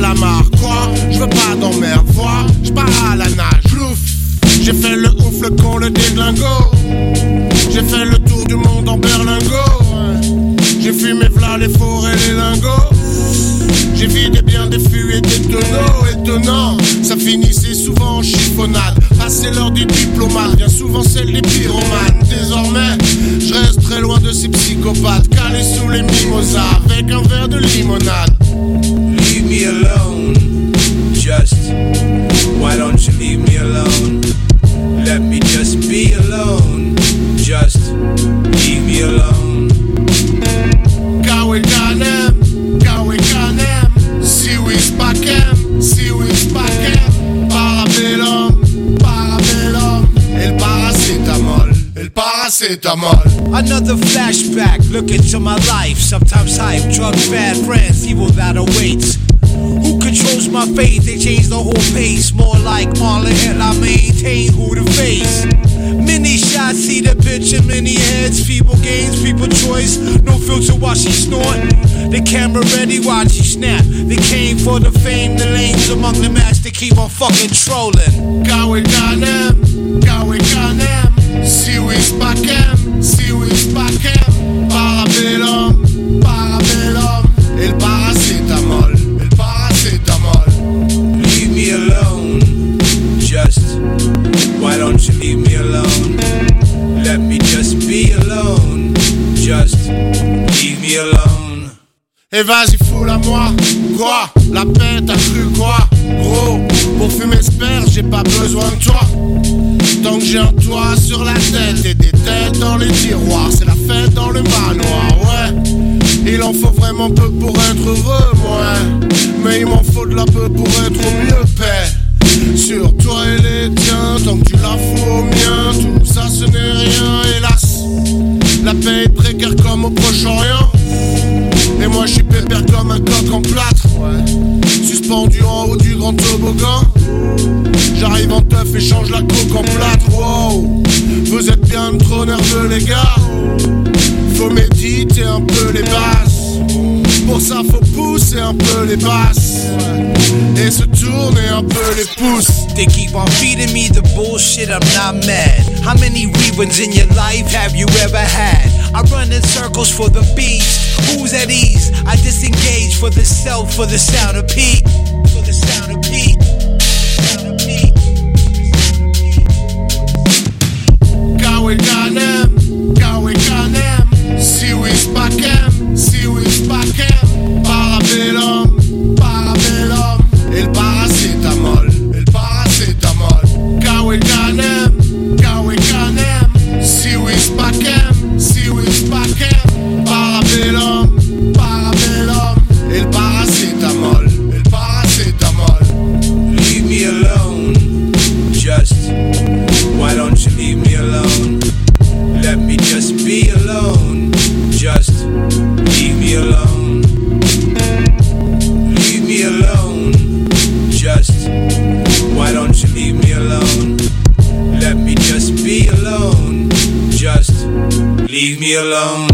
calamar. Quoi? Je veux pas d'emmerde, vois? J'pars à la nage, plouf. J'ai fait le ouf, le con, le déglingo. J'ai fait le tour du monde en berlingot. J'ai fumé v'là les fours et les lingots. J'ai vidé bien des fûts et des tonneaux. Étonnant, ça finissait souvent en chiffonnade. Passé l'heure des diplomates, bien souvent celle des pyromanes. Désormais, je reste très loin de ces psychopathes, calés sous les mimosas avec un verre de limonade. Leave me alone, just why don't you leave me alone? Let me just be alone, just leave me alone. Gawe Ganem, si oui spakem, si oui spakem. Parabellum, parabellum, el paracetamol. Another flashback, look into my life. Sometimes hype, drug, bad friends, evil that awaits. Who controls my fate? They change the whole pace. More like Marlon Hill, I maintain who to face. Many shots, see the picture, many heads. Feeble games, people choice. No filter while she snort. The camera ready, watch she snap. They came for the fame, the lanes among the match. They keep on fucking trolling. Gawe Ganem, si oui spakem, si oui spakem. Parabellum, parabellum, el paracetamol. Leave me alone, just why don't you leave me alone? Let me just be alone, just leave me alone. Et vas-y fous la moi, quoi? La paix t'as cru quoi? Gros, pour fumer ce j'ai pas besoin de toi. Tant que j'ai un toit sur la tête et des têtes dans les tiroirs, c'est la fête dans le manoir, ouais. Il en faut vraiment peu pour être heureux, moi. Mais il m'en faut de la peu pour être au mieux, paix. Sur toi et les tiens, tant que tu la fous au mien, tout ça ce n'est rien, hélas. La paix est précaire comme au Proche-Orient. Et moi je suis pépère comme un coq en plâtre, suspendu en haut du grand toboggan. J'arrive en teuf et change la coque en plâtre. Wow, vous êtes bien trop nerveux les gars. Faut méditer un peu les bases. Pour ça faut pousser un peu les basses et se tourner un peu les pouces. They keep on feeding me the bullshit, I'm not mad. How many reruns in your life have you ever had? I run in circles for the beats. Who's at ease? I disengage for the self, for the sound of Pete. For the sound of Pete. Gawe Ganem, si oui spakem, si oui spakem. Parabellum, el paracetamol. Gawe Ganem, si oui spakem, Parabellum, el paracetamol. Leave me alone, just why don't you leave me alone? Let me just be alone, just leave me alone. Leave me alone, just why don't you leave me alone? Let me just be alone, just leave me alone.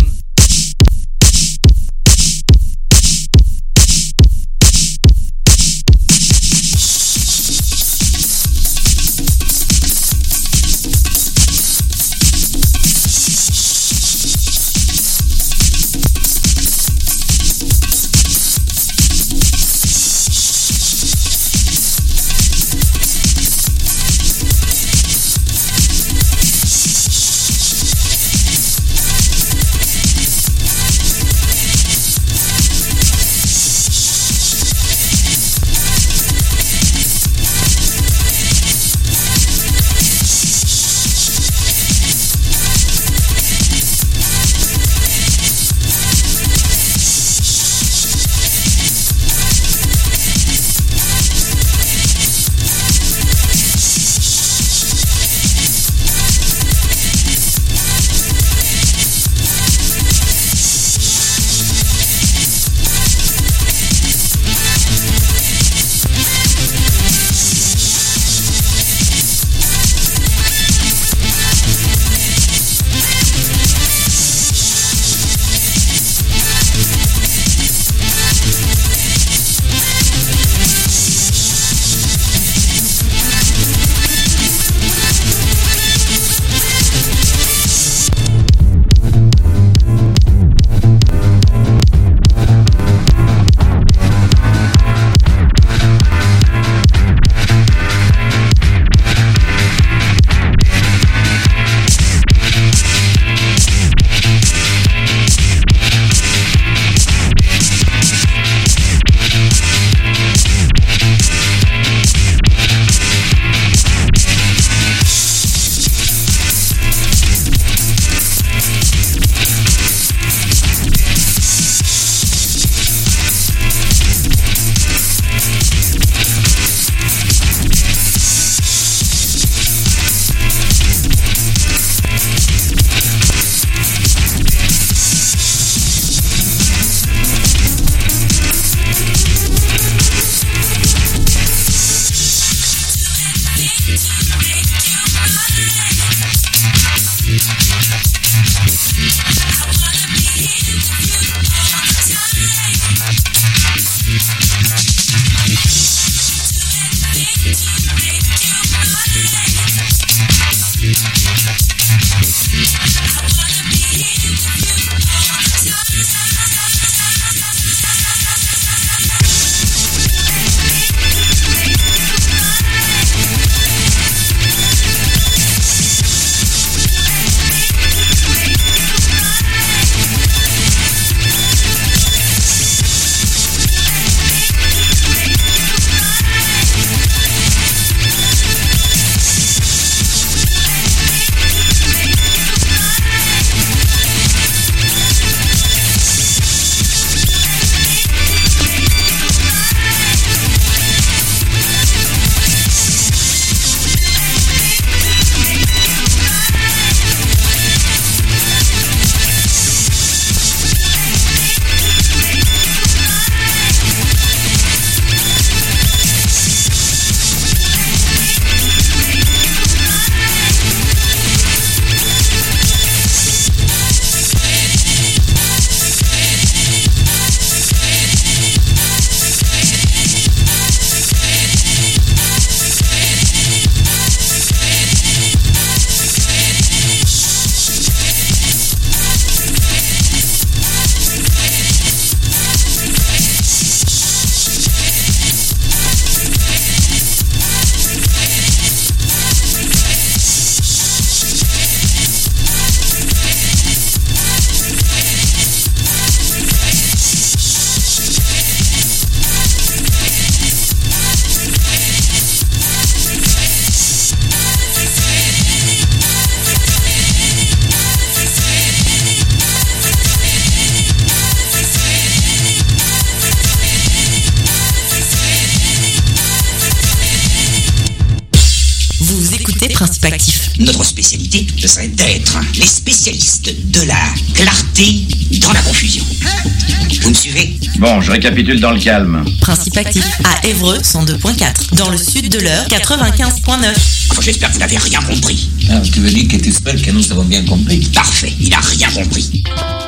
Principe Actif. Notre spécialité, ce serait d'être les spécialistes de la clarté dans la confusion. Vous me suivez? Bon, je récapitule dans le calme. Principe Actif à Évreux 102.4. Dans le sud de l'Eure 95.9. Enfin, j'espère que vous n'avez rien compris. Ah, tu veux dire que tu espères que nous avons bien compris? Parfait, il n'a rien compris.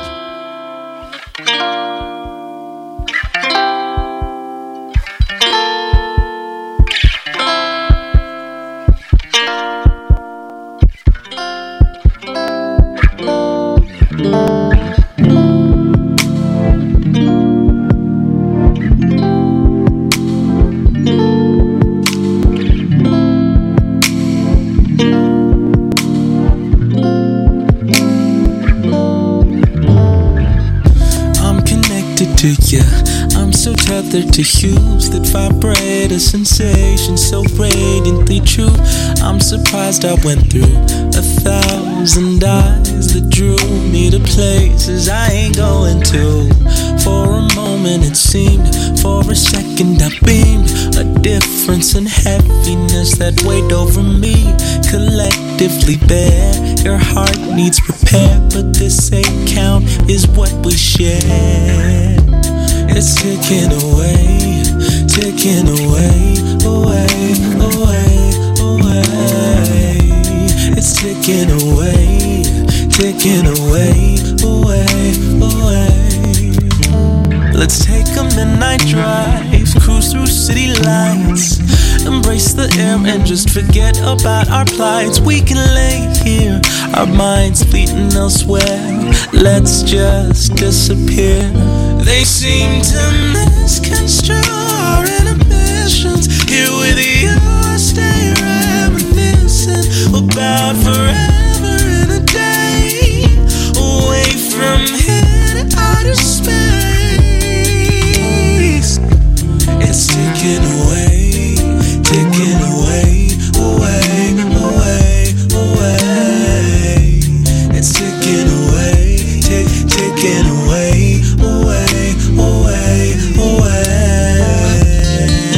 To you, I'm so tethered to hues that vibrate a sensation so radiantly true. I'm surprised I went through 1,000 eyes that drew me to places I ain't going to. For a moment it seemed, for a second I beamed, a difference in heaviness that weighed over me. Collectively bare, your heart needs repair, but this account is what we share. It's ticking away, ticking away, away, away, away. It's ticking away, ticking away, away, away. Let's take a midnight drive, cruise through city lights, embrace the air and just forget about our plights. We can lay here, our minds fleeting elsewhere. Let's just disappear. They seem to misconstrue our inhibitions. Here with you I stay reminiscing about forever in a day, away from here to outer space. It's ticking away, ticking away, away, away, away. It's ticking away, ticking away, away, away, away.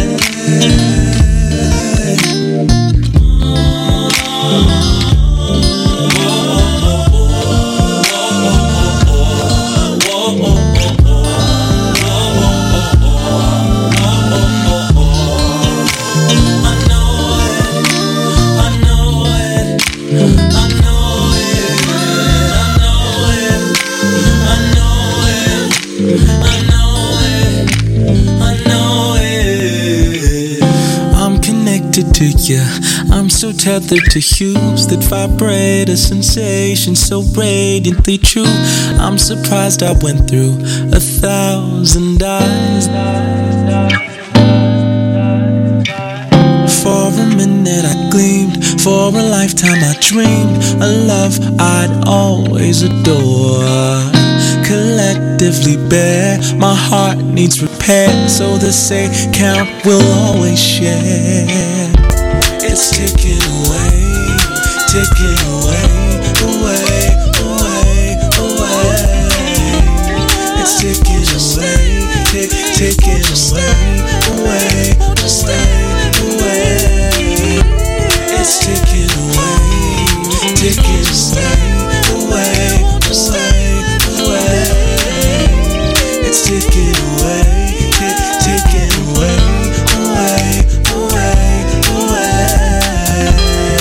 addicted to you. I'm so tethered to hues that vibrate a sensation so radiantly true. I'm surprised I went through 1,000 eyes. For a minute I gleamed, for a lifetime I dreamed a love I'd always adore. Collectively bare, my heart needs repair, so the same count will always share. It's ticking away, ticking away, away, away, away. It's ticking away, ticking away, away, away. It's ticking away, ticking away, away, away. It's ticking away, ticking away, away, away, away.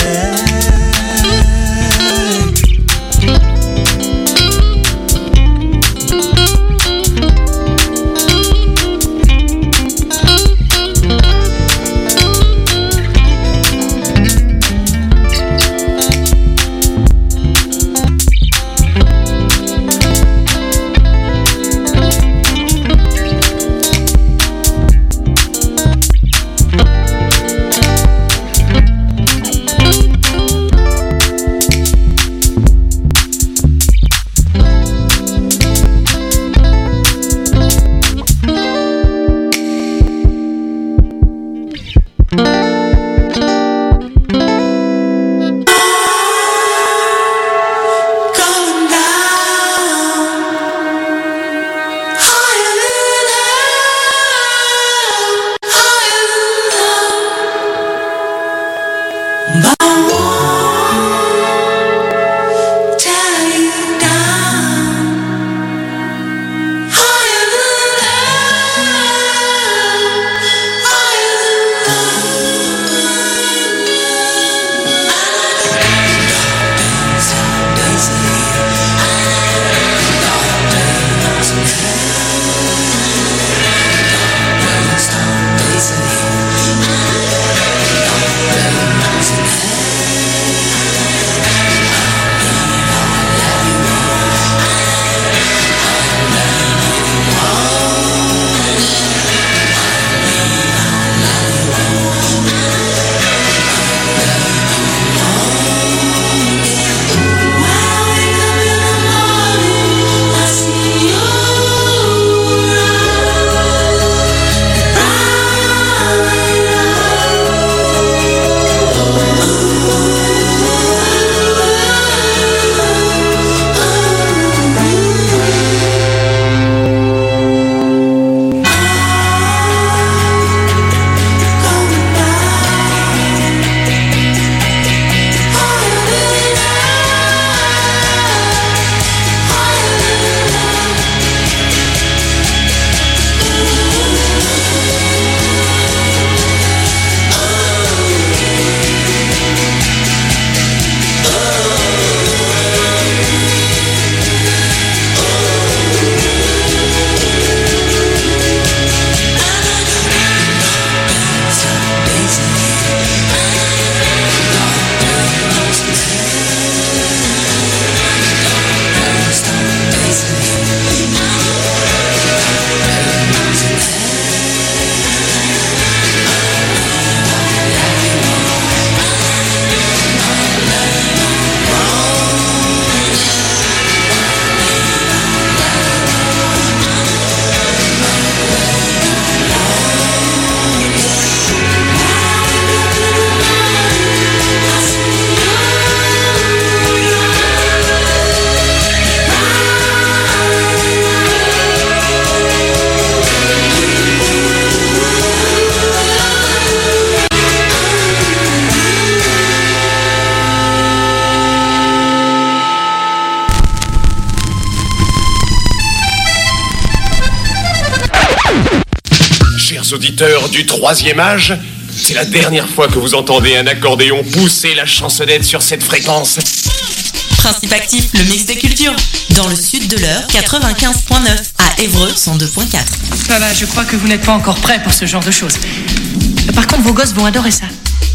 Auditeurs du troisième âge, c'est la dernière fois que vous entendez un accordéon pousser la chansonnette sur cette fréquence. Principe actif, le mix des cultures. Dans le sud de l'heure, 95.9. À Évreux, 102.4. Voilà, je crois que vous n'êtes pas encore prêts pour ce genre de choses. Par contre, vos gosses vont adorer ça.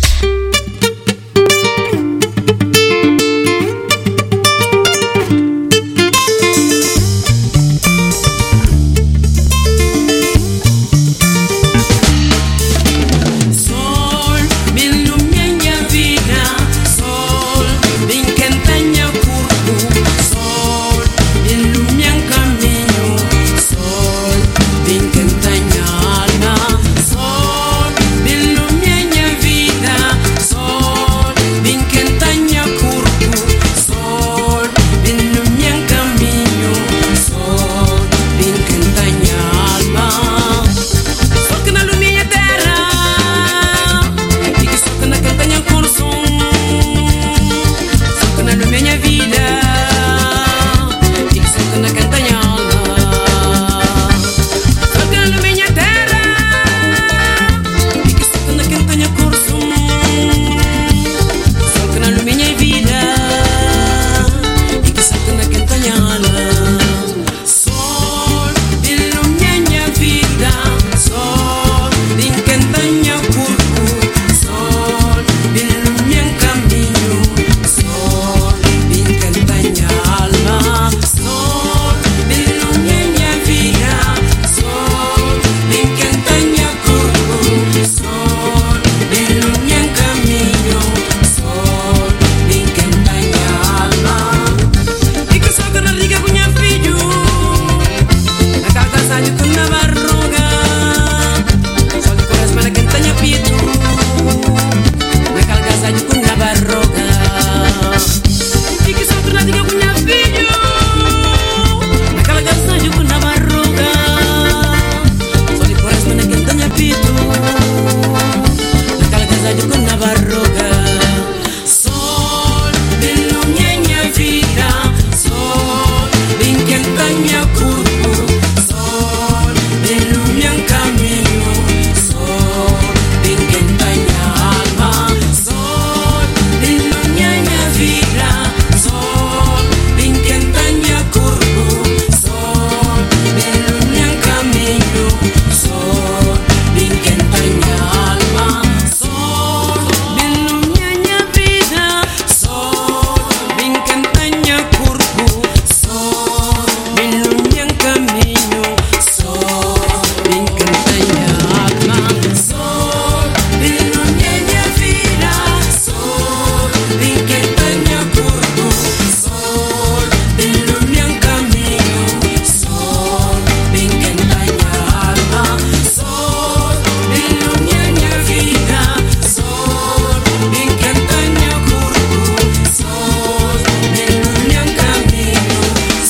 la yukuna barroga. Sol de luñeña vida, sol de inquietaña curvo, sol de luñan camino, sol de inquietaña alma, sol de luñeña vida, sol de inquietaña curvo, sol de luñan camino, sol de inquietaña alma, sol de luñeña vida, sol de inquietaña curvo, sol de luñan camino, sol de inquietaña alma, sol de luñeña vida, sol de inquietaña curvo, sol de luñan camino, sol de inquietaña alma, sol de luñeña vida, sol de inquietaña curvo, sol de luñan camino,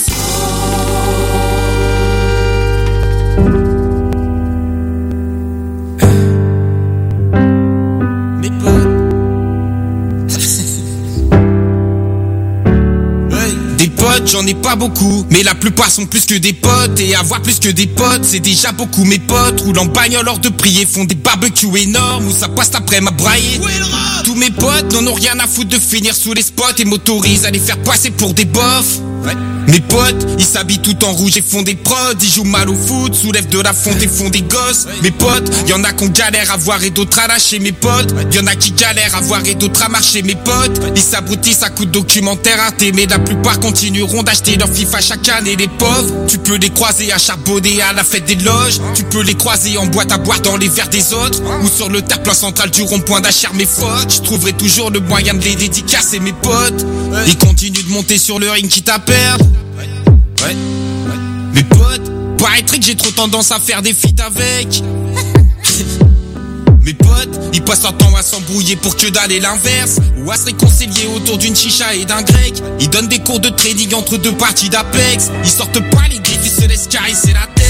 Mes potes. Des potes, j'en ai pas beaucoup, mais la plupart sont plus que des potes. Et avoir plus que des potes, c'est déjà beaucoup. Mes potes roulent en bagnole hors de prier, font des barbecues énormes où ça passe après ma braille. Tous mes potes n'en ont rien à foutre de finir sous les spots et m'autorisent à les faire passer pour des bofs. Mes potes, ils s'habillent tout en rouge et font des prods. Ils jouent mal au foot, soulèvent de la fonte et font des gosses. Mes potes, y'en a qu'on galère à voir et d'autres à lâcher. Mes potes, y'en a qui galèrent à voir et d'autres à marcher. Mes potes, ils s'abrutissent à coups de documentaires ratés, mais la plupart continueront d'acheter leur FIFA chaque année. Les pauvres, tu peux les croiser à charbonner à la fête des loges. Tu peux les croiser en boîte à boire dans les verres des autres, ou sur le terre-plein central du rond-point d'Achère. Mes fautes, je trouverai toujours le moyen de les dédicacer. Mes potes, ils continuent de monter sur le ring quitte à perdre. Ouais. Mes potes, paraîtrait que j'ai trop tendance à faire des feats avec. Mes potes, ils passent leur temps à s'embrouiller pour que d'aller l'inverse, ou à se réconcilier autour d'une chicha et d'un grec. Ils donnent des cours de trading entre deux parties d'Apex. Ils sortent pas les griffes, ils se laissent caresser la tête.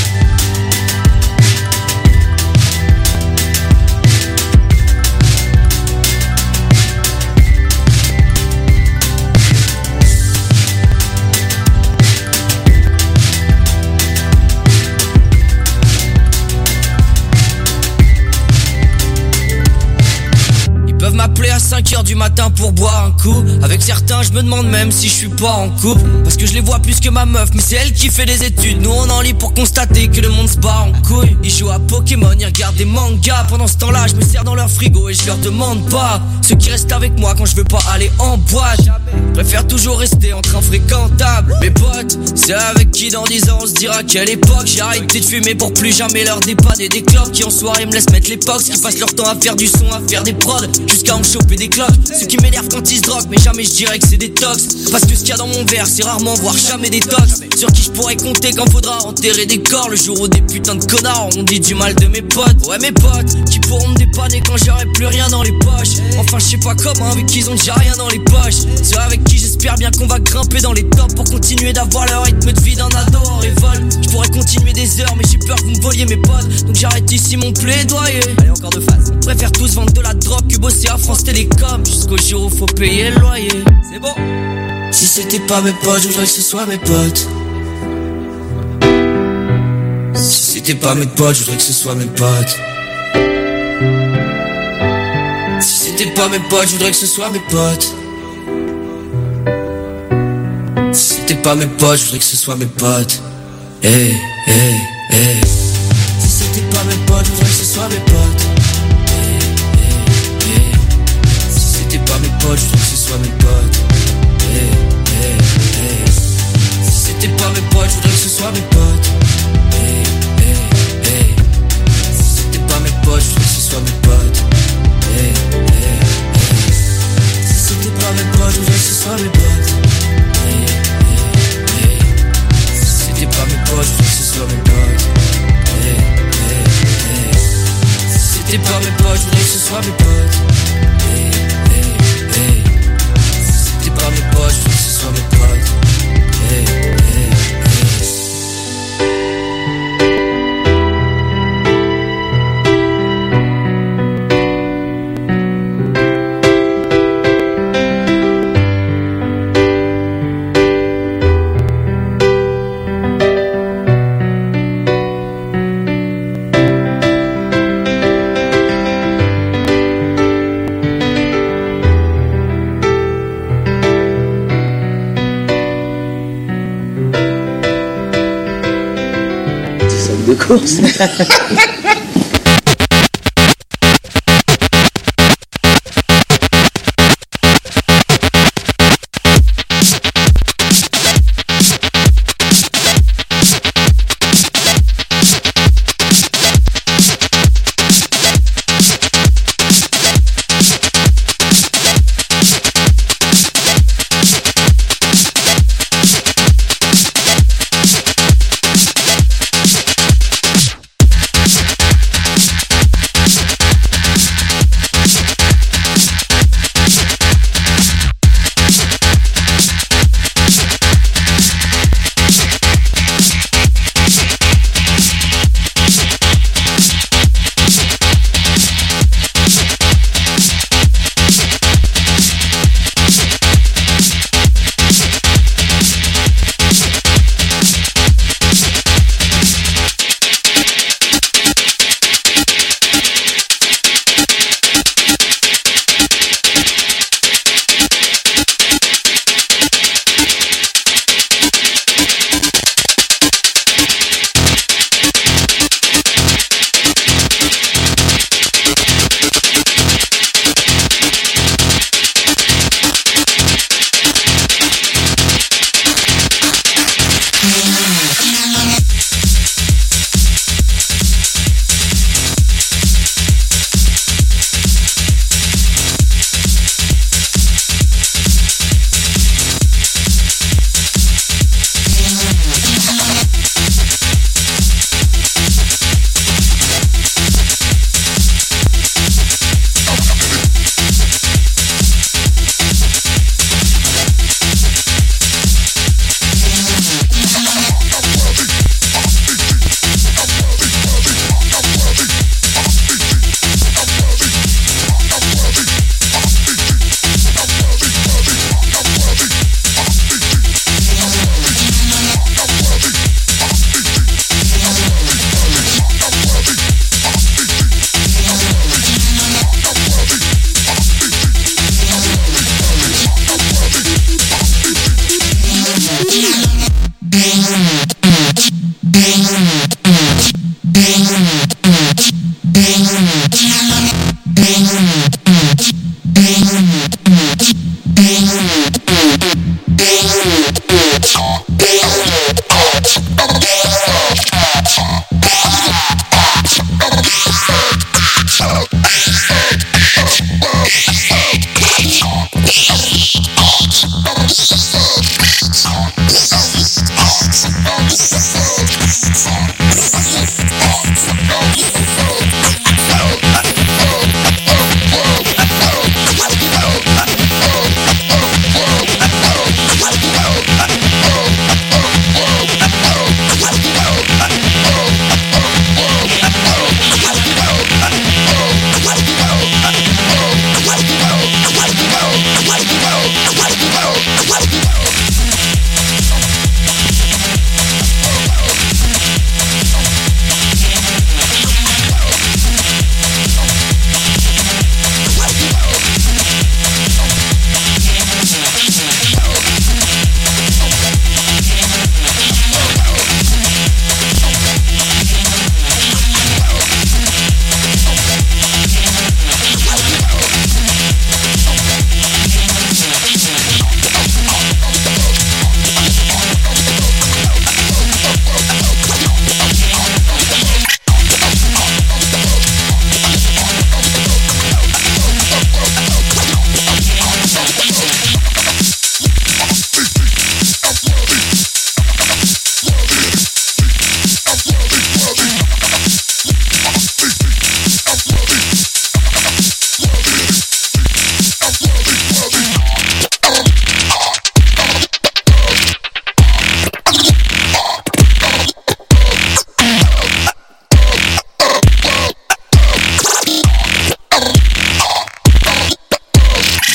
M'appeler à 5h du matin pour boire un coup. Avec certains je me demande même si je suis pas en couple, parce que je les vois plus que ma meuf, mais c'est elle qui fait des études. Nous on en lit pour constater que le monde se bat en couille. Ils jouent à Pokémon, ils regardent des mangas. Pendant ce temps là je me sers dans leur frigo et je leur demande pas. Ceux qui restent avec moi quand je veux pas aller en boîte préfèrent toujours rester entre infréquentables. Mes potes, c'est avec qui dans 10 ans on se dira quelle époque. J'ai arrêté de fumer pour plus jamais leur dépanner des clopes qui en soirée me laissent mettre les box, qui passent leur temps à faire du son, à faire des prods, jusqu'à en choper des cloques. Ceux qui m'énervent quand ils se droguent, mais jamais je dirais que c'est des tox, parce que ce qu'il y a dans mon verre c'est rarement voire jamais des tox. Sur qui je pourrais compter quand faudra enterrer des corps, le jour où des putains de connards ont dit du mal de mes potes. Ouais mes potes, qui pourront me dépanner quand j'aurai plus rien dans les poches. Enfin je sais pas comment, vu qu'ils ont déjà rien dans les poches. Ceux avec qui j'espère bien qu'on va grimper dans les tops pour continuer d'avoir leur rythme de vie d'un ado en révolte. Je pourrais continuer des heures mais j'ai peur que vous me voliez mes potes, donc j'arrête ici mon plaidoyer. Allez encore de phase. On préfère tous vendre de la drogue que bosser à France Télécom, jusqu'au jour où faut payer le loyer. C'est bon. Si c'était pas mes potes, je voudrais que ce soit mes potes. Si c'était pas mes potes, je voudrais que ce soit mes potes. Si c'était pas mes potes, je voudrais que ce soit mes potes. Si c'était pas mes potes, je voudrais que ce soit mes potes. Hey, hey, hey. Si c'était pas mes potes, je voudrais que ce soit mes potes. Hey, hey, hey. Si c'était pas mes potes, je voudrais que ce soit mes potes. Hey, hey, hey. Si c'était pas mes potes, je voudrais que ce soit mes potes. Hey, hey, hey. Si c'était pas mes potes, je voudrais que ce soit mes potes. Hey, hey, hey. Si c'était pas mes potes, je voudrais que ce soit mes potes. Hey, hey, hey. Si c'était pas mes potes, je voudrais que ce soit mes potes. Hey, hey, hey. Si c'était pas mes potes, je voudrais que ce soit mes potes. Hey, hey, hey. Si c'était pas mes potes, je voudrais que ce soit mes potes. Hey, hey, hey. course.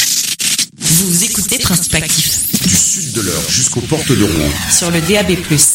Vous écoutez Principe Actif. Du sud de l'Eure jusqu'aux portes de Rouen. Sur le DAB+.